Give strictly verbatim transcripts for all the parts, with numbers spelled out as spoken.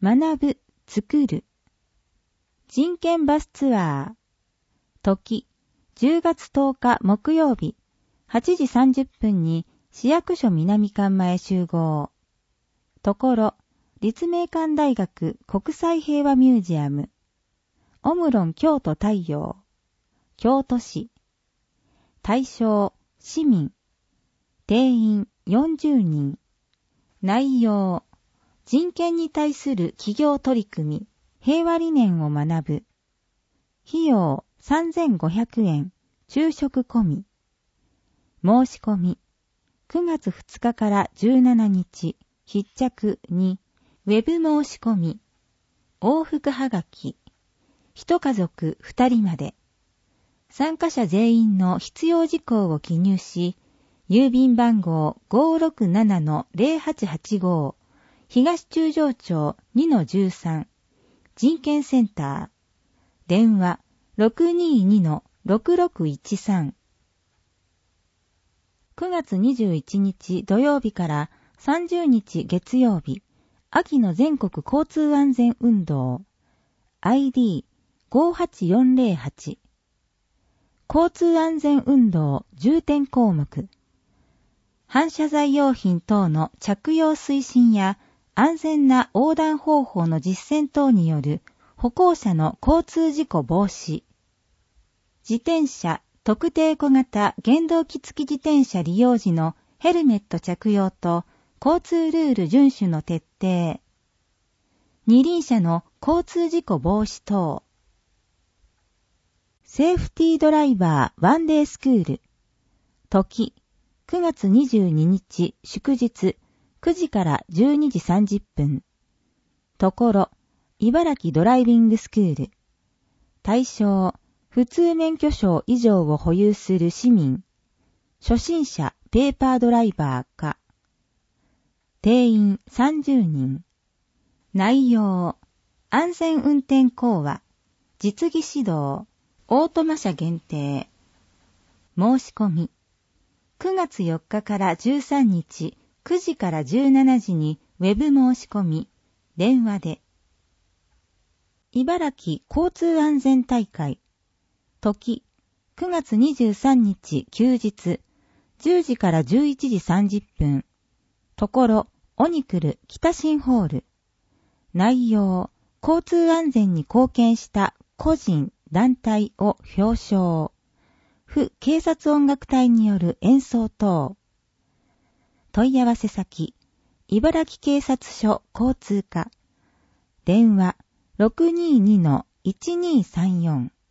学ぶ、作る。人権バスツアー。時、じゅうがつとおか木曜日、はちじさんじゅっぷんに市役所南館前集合。ところ、立命館大学国際平和ミュージアム。オムロン京都太陽。京都市。対象、市民。定員よんじゅうにん。内容、人権に対する企業取り組み、平和理念を学ぶ。費用さんぜんごひゃくえん、昼食込み。申し込み、くがつふつかからじゅうしちにち、必着に、ウェブ申し込み、往復はがき、一家族ふたりまで。参加者全員の必要事項を記入し、郵便番号 ごーろくななのぜろはちはちご、東中条町 にのじゅうさん、人権センター、電話 ろくにーにのろくろくいちさん。くがつにじゅういちにち土曜日からさんじゅうにち月曜日、秋の全国交通安全運動、アイディーごーはちよんぜろはち。交通安全運動重点項目。反射材用品等の着用推進や安全な横断方法の実践等による歩行者の交通事故防止。自転車、特定小型原動機付き自転車利用時のヘルメット着用と交通ルール遵守の徹底。二輪車の交通事故防止等。セーフティードライバーワンデースクール。時、くがつにじゅうににち祝日くじからじゅうにじさんじゅっぷん。ところ、茨城ドライビングスクール。対象、普通免許証以上を保有する市民。初心者ペーパードライバーか。定員さんじゅうにん。内容、安全運転講話、実技指導、オートマ車限定。申し込み。くがつよっかからじゅうさんにちくじからじゅうしちじにウェブ申し込み、電話で。茨城交通安全大会。時、くがつにじゅうさんにち休日、じゅうじからじゅういちじさんじゅっぷん。ところ、オニクル北新ホール。内容、交通安全に貢献した個人、団体を表彰。府警察音楽隊による演奏等。問い合わせ先、茨城警察署交通課。電話 ろくにーにのいちにーさんよん。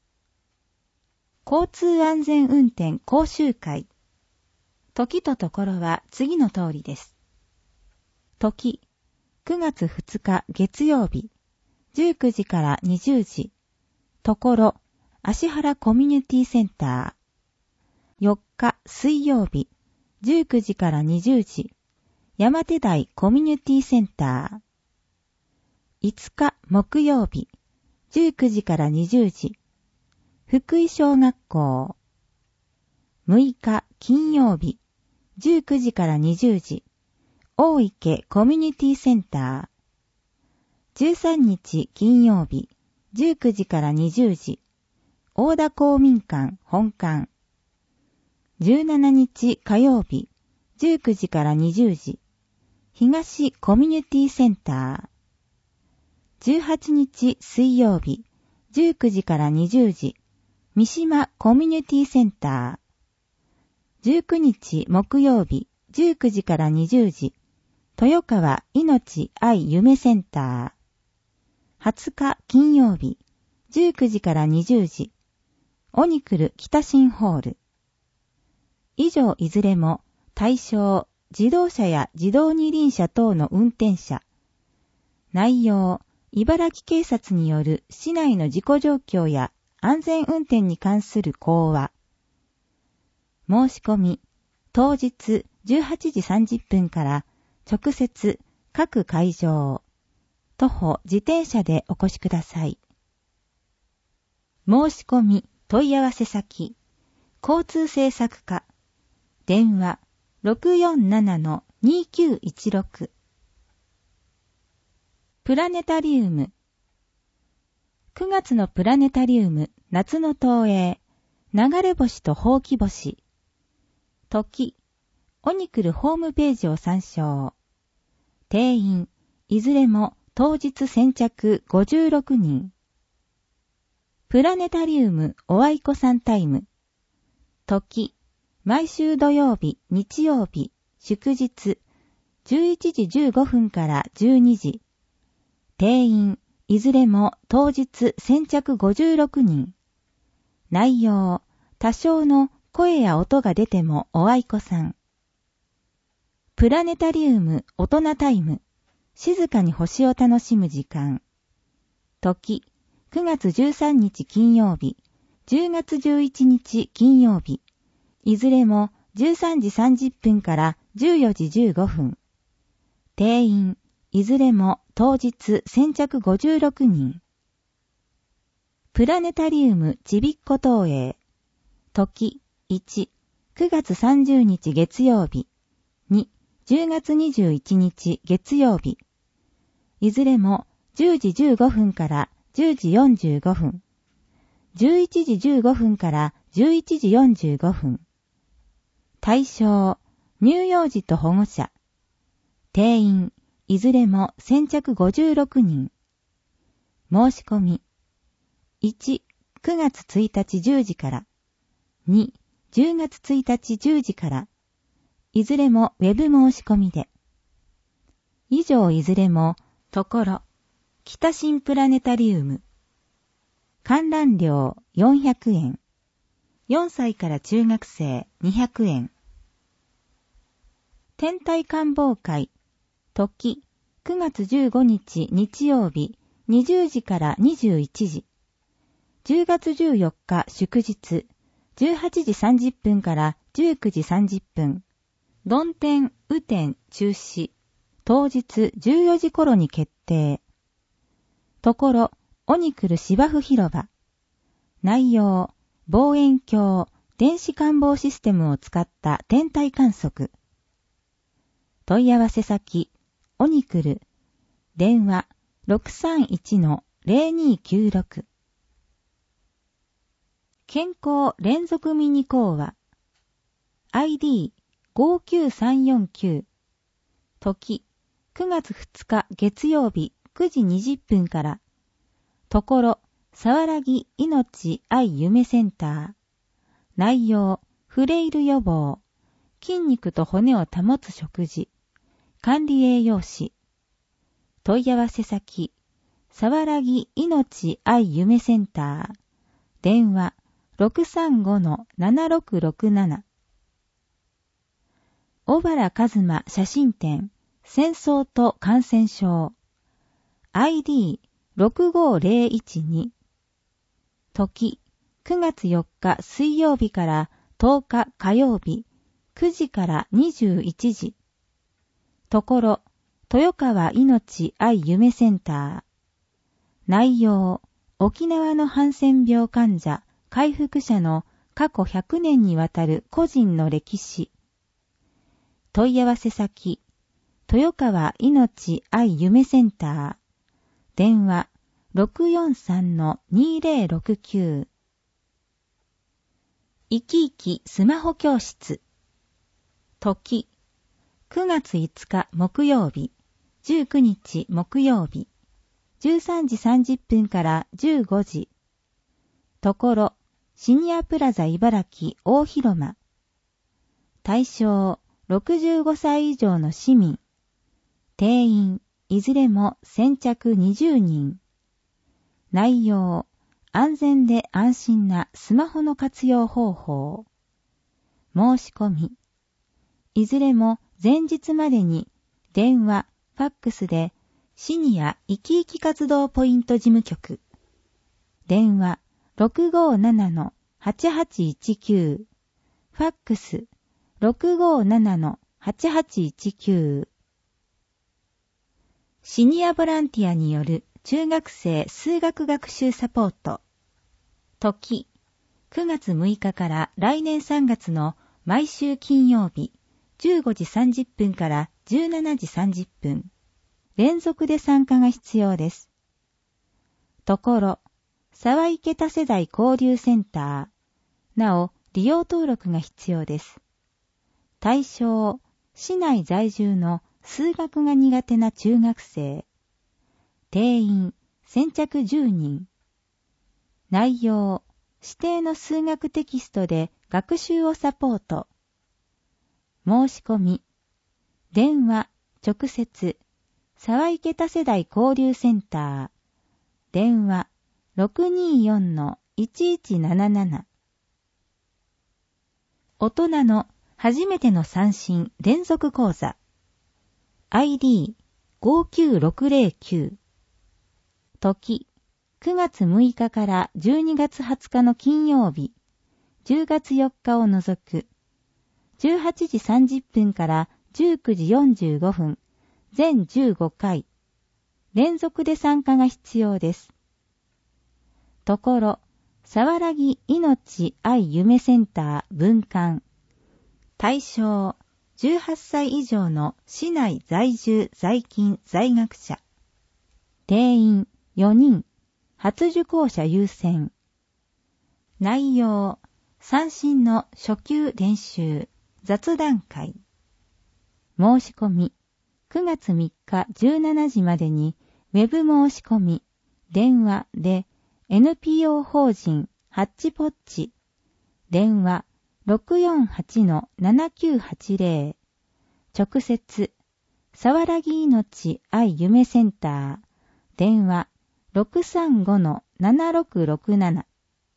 交通安全運転講習会。時とところは次の通りです。時、くがつふつか月曜日、じゅうくじからにじゅうじ。ところ、芦原コミュニティセンター。よっか水曜日、じゅうくじからにじゅうじ。山手台コミュニティセンター。いつか木曜日、じゅうくじからにじゅうじ。福井小学校。むいか金曜日、じゅうくじからにじゅうじ。大池コミュニティセンター。じゅうさんにち金曜日、じゅうくじからにじゅうじ。大田公民館本館。じゅうしちにち火曜日、じゅうくじからにじゅうじ。東コミュニティセンター。じゅうはちにち水曜日、じゅうくじからにじゅうじ。三島コミュニティセンター。じゅうくにち木曜日、じゅうくじからにじゅうじ。豊川いのち愛夢センター。はつか金曜日、じゅうくじからにじゅうじ。オニクル北新ホール。以上いずれも対象、自動車や自動二輪車等の運転者。内容、茨城警察による市内の事故状況や安全運転に関する講話。申し込み、当日じゅうはちじさんじゅっぷんから直接各会場、徒歩自転車でお越しください。申し込み、問い合わせ先、交通政策課。電話 ろくよんななのにきゅういちろく。 プラネタリウム。くがつのプラネタリウム、夏の東映、流れ星とほうき星。時、オニクルホームページを参照。定員、いずれも当日先着ごじゅうろくにん。プラネタリウムおあいこさんタイム。時、毎週土曜日、日曜日、祝日、じゅういちじじゅうごふんからじゅうにじ。定員、いずれも当日先着ごじゅうろくにん。内容、多少の声や音が出てもおあいこさん。プラネタリウム大人タイム。静かに星を楽しむ時間。時、くがつじゅうさんにち金曜日、じゅうがつじゅういちにち金曜日。いずれもじゅうさんじさんじゅっぷんからじゅうよじじゅうごふん。定員、いずれも当日先着ごじゅうろくにん。プラネタリウムちびっこ東映。時、いち、くがつさんじゅうにち月曜日。に、じゅうがつにじゅういちにち月曜日。いずれもじゅうじじゅうごふんからじゅうじよんじゅうごふん。じゅういちじじゅうごふんからじゅういちじよんじゅうごふん。対象、乳幼児と保護者。定員、いずれも先着ごじゅうろくにん。申し込み。いち、くがつついたちじゅうじから。に、じゅうがつついたちじゅうじから。いずれもウェブ申し込みで。以上いずれも、ところ、北新プラネタリウム。観覧料よんひゃくえん。よんさいから中学生にひゃくえん。天体観望会。時、くがつじゅうごにち日曜日、にじゅうじからにじゅういちじ。じゅうがつじゅうよっか祝日、じゅうはちじさんじゅっぷんからじゅうくじさんじゅっぷん。曇天、雨天、中止。当日じゅうよじ頃に決定。ところ、オニクル芝生広場。内容、望遠鏡、電子観望システムを使った天体観測。問い合わせ先、オニクル。電話、ろくさんいちのぜろにきゅうろく。健康連続ミニ講話。アイディーごきゅうさんよんきゅう。時、くがつふつか月曜日くじにじゅっぷんから。ところ、さわらぎ命愛夢センター。内容、フレイル予防。筋肉と骨を保つ食事。管理栄養士。問い合わせ先、さわらぎ命愛夢センター。電話、ろくさんごのななろくろくなな。小原一馬写真展、戦争と感染症。アイディーろくごぜろいちに。時、くがつよっか水曜日からとおか火曜日、くじからにじゅういちじ。ところ、豊川命愛夢センター。内容、沖縄のハンセン病患者、回復者の過去ひゃくねんにわたる個人の歴史。問い合わせ先、豊川命愛夢センター。電話、ろくよんさんのにぜろろくきゅう。いきいきスマホ教室。時、くがついつか木曜日、じゅうくにち木曜日、じゅうさんじさんじゅっぷんからじゅうごじ。ところ、シニアプラザ茨城大広間。対象、ろくじゅうごさい以上の市民。定員、いずれも先着にじゅうにん。内容、安全で安心なスマホの活用方法。申し込み。いずれも前日までに電話、ファックスでシニア生き生き活動ポイント事務局。電話 ろくごななのはちはちいちきゅう。ファックス ろくごななのはちはちいちきゅう。シニアボランティアによる中学生数学学習サポート。時、くがつむいかから来年さんがつの毎週金曜日、じゅうごじさんじゅっぷんからじゅうしちじさんじゅっぷん。ウ連続で参加が必要です。ところ、沢池多世代交流センター、なお利用登録が必要です。対象、市内在住の数学が苦手な中学生。定員、先着じゅうにん。内容、指定の数学テキストで学習をサポート。申し込み。電話、直接、沢池多世代交流センター。電話、ろくにーよんのいちいちなななな。大人の初めての三振連続講座。アイディーごきゅうろくぜろきゅう。時、くがつむいかからじゅうにがつはつかの金曜日、じゅうがつよっかを除く、じゅうはちじさんじゅっぷんからじゅうくじよんじゅうごふん、全じゅうごかい、連続で参加が必要です。ところ、さわらぎいのち愛夢センター分館。対象、じゅうはっさい以上の市内在住在勤在学者。定員よにん、初受講者優先。内容、三振の初級練習、雑談会。申し込み、くがつみっかじゅうしちじまでにウェブ申し込み、電話で エヌピーオー 法人ハッチポッチ、電話 ろくよんはちのななきゅうはちぜろ、直接、さわらぎいのち愛夢センター、電話 ろくさんごのななろくろくなな。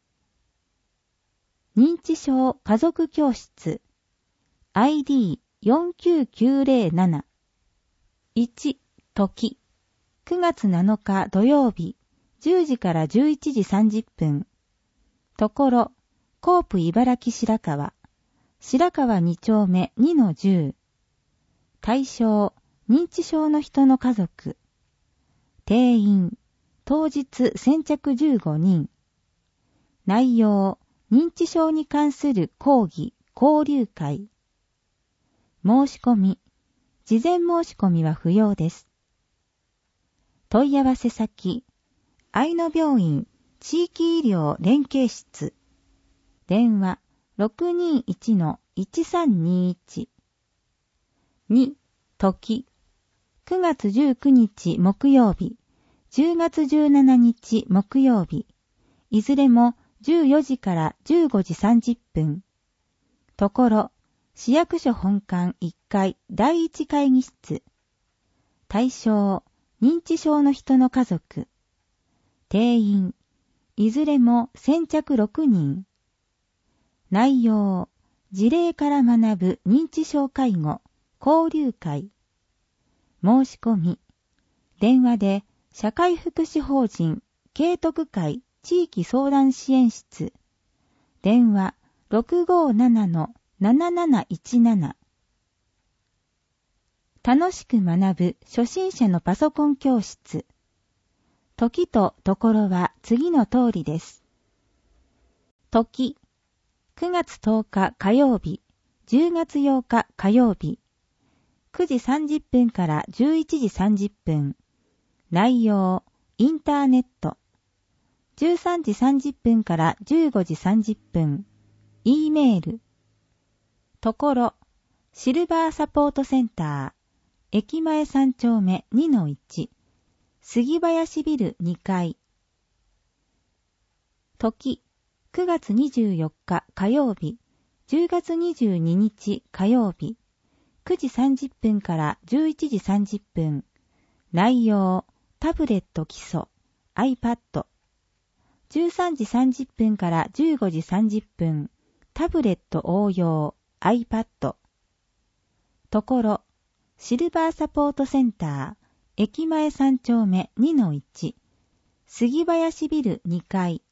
認知症家族教室 アイディーよんきゅうきゅうぜろなな。いち、時、くがつなのか土曜日、じゅうじからじゅういちじさんじゅっぷん。ところ、コープ茨城白川、白川に丁目にのじゅう。対象、認知症の人の家族。定員、当日先着じゅうごにん。内容、認知症に関する講義、交流会。申し込み、事前申し込みは不要です。問い合わせ先、愛野病院地域医療連携室。電話 ろくにーいちのいちさんにいち。に、時、くがつじゅうくにち木曜日、じゅうがつじゅうしちにち木曜日、いずれもじゅうよじからじゅうごじさんじゅっぷん。ところ、市役所本館いっかいだいいち会議室。対象、認知症の人の家族。定員、いずれも先着ろくにん。内容、事例から学ぶ認知症介護、交流会。申し込み、電話で社会福祉法人啓徳会地域相談支援室。電話 ろくごななのなななないちなな。楽しく学ぶ初心者のパソコン教室。時とところは次の通りです。時、くがつとおか火曜日、じゅうがつようか火曜日、くじさんじゅっぷんからじゅういちじさんじゅっぷん。内容、インターネット。じゅうさんじさんじゅっぷんからじゅうごじさんじゅっぷん。E メール。ところ、シルバーサポートセンター、駅前さん丁目にのいち、杉林ビルにかい。時、くがつにじゅうよっか火曜日、じゅうがつにじゅうににち火曜日、くじさんじゅっぷんからじゅういちじさんじゅっぷん。内容、タブレット基礎、iPad。じゅうさんじさんじゅっぷんからじゅうごじさんじゅっぷん。タブレット応用、iPad。ところ、シルバーサポートセンター、駅前さん丁目にのいち、杉林ビルにかい。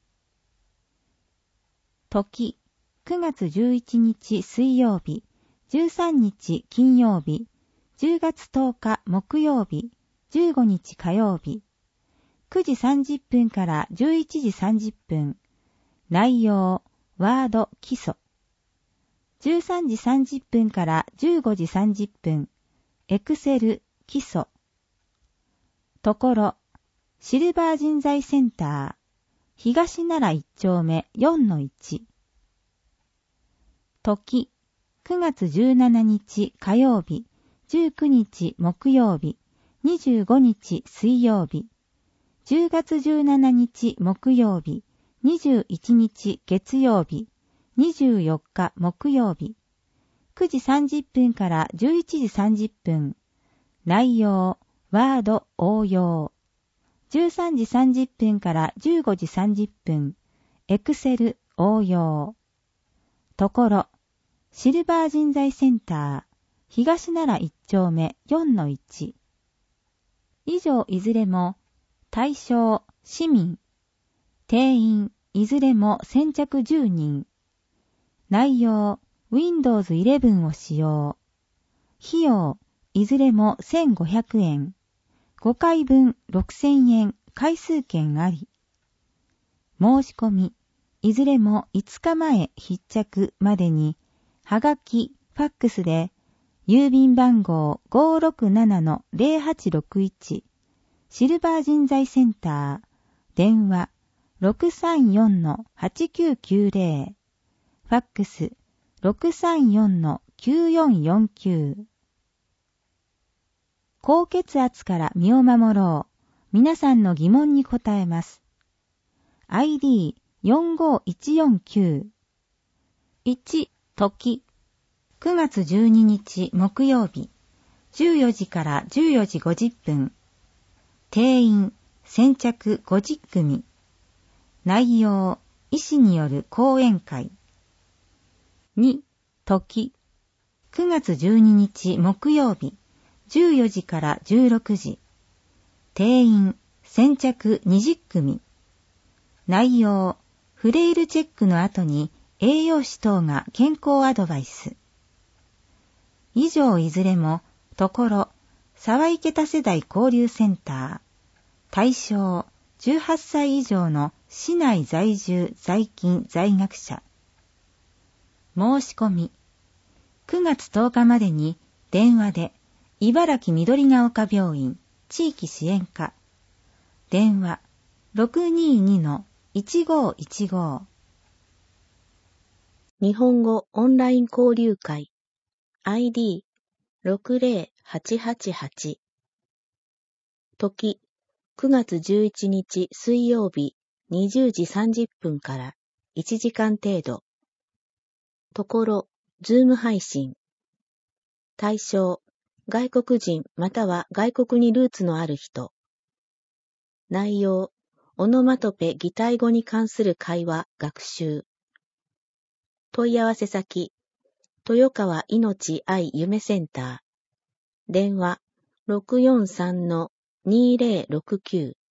時、くがつじゅういちにち水曜日、じゅうさんにち金曜日、じゅうがつとおか木曜日、じゅうごにち火曜日、くじさんじゅっぷんからじゅういちじさんじゅっぷん。内容、ワード基礎。じゅうさんじさんじゅっぷんからじゅうごじさんじゅっぷん。エクセル基礎。 ところ、シルバー人材センター、東奈良一丁目 よんのいち。時、くがつじゅうしちにち火曜日、じゅうくにち木曜日、にじゅうごにち水曜日、じゅうがつじゅうしちにち木曜日、にじゅういちにち月曜日、にじゅうよっか木曜日、くじさんじゅっぷんからじゅういちじさんじゅっぷん、内容、ワード応用、じゅうさんじさんじゅっぷんからじゅうごじさんじゅっぷん、エクセル応用。ところ、シルバー人材センター、東奈良一丁目 よんのいち。以上いずれも、対象、市民、定員、いずれも先着じゅうにん。内容、ウィンドウズイレブン を使用。費用、いずれもせんごひゃくえん。ごかいぶんろくせんえん、回数券あり。申し込み、いずれもいつかまえ必着までに、はがき、ファックスで、郵便番号 ごーろくななのゼロはちろくいち、シルバー人材センター、電話 ろくさんよんのはちきゅうきゅうゼロ、ファックス ろくさんよんのきゅうよんよんきゅう。高血圧から身を守ろう。皆さんの疑問に答えます。アイディーよんごいちよんきゅう。いち、時。くがつじゅうににち木曜日。じゅうよじからじゅうよじごじゅっぷん。定員、先着ごじゅっくみ。内容、医師による講演会。に、時。くがつじゅうににち木曜日。じゅうよじからじゅうろくじ。定員、先着にじゅっくみ。内容、フレイルチェックの後に栄養士等が健康アドバイス。以上いずれも、ところ、沢池田世代交流センター。対象、じゅうはっさい以上の市内在住在勤在学者。申し込み。くがつとおかまでに電話で、茨城緑が丘病院地域支援課。電話 ろくにーにのいちごいちご。 日本語オンライン交流会 アイディーろくゼロはちはちはち。時くがつじゅういちにち水曜日にじゅうじさんじゅっぷんからいちじかん程度。ところ、ズーム配信。対象、外国人または外国にルーツのある人。内容、オノマトペ擬態語に関する会話、学習。問い合わせ先、豊川いのち愛夢センター。電話、ろくよんさんのにゼロろくきゅう。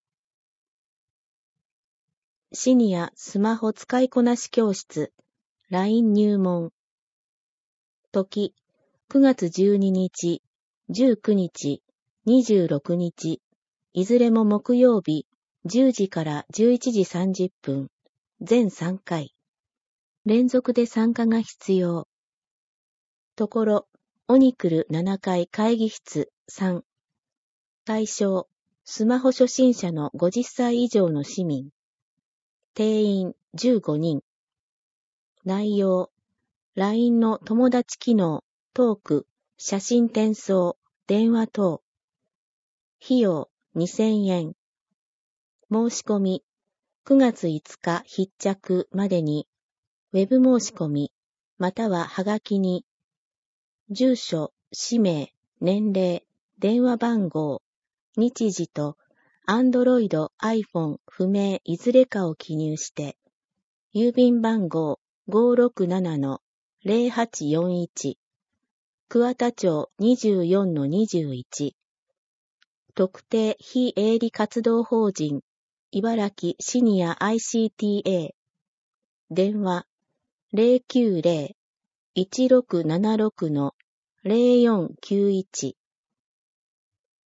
シニアスマホ使いこなし教室、ライン 入門。時、くがつじゅうににち、じゅうくにち、にじゅうろくにち、いずれも木曜日、じゅうじからじゅういちじさんじゅっぷん、全さんかい。連続で参加が必要。ところ、オニクルななかい会議室さん。対象、スマホ初心者のごじゅっさい以上の市民。定員じゅうごにん。内容、ライン の友達機能、トーク、写真転送、電話等。費用にせんえん。申し込み、くがついつか必着までに、ウェブ申し込み、またははがきに、住所、氏名、年齢、電話番号、日時と、Android、iPhone 不明いずれかを記入して、郵便番号 ごーろくななのゼロはちよんいち、桑田町 にじゅうよんのにじゅういち、特定非営利活動法人、茨城シニア アイシーティーエー、電話 ゼロきゅうゼロ いちろくななろくのゼロよんきゅういち。